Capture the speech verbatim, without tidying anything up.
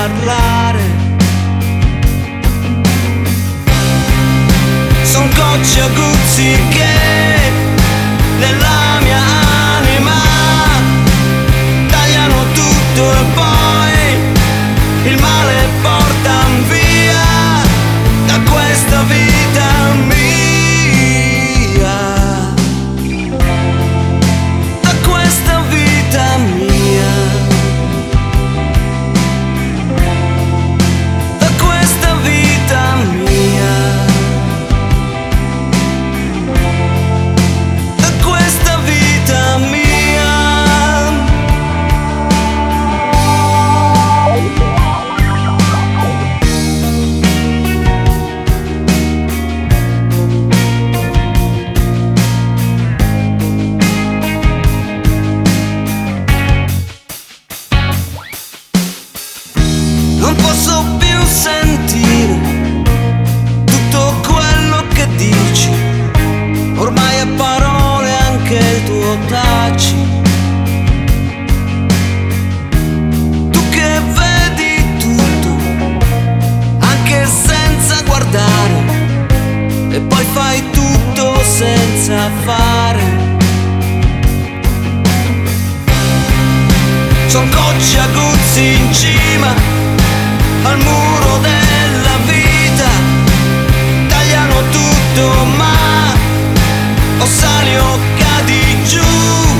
parlare. Son cocci aguzzi che nella mia anima tagliano tutto e poi il male portan via da questa vita mia. Non posso più sentire tutto quello che dici, ormai a parole anche il tuo taci. Tu che vedi tutto, anche senza guardare, e poi fai tutto senza fare. Son cocci aguzzi in cima al muro della vita, tagliano tutto ma o sali o cadi giù.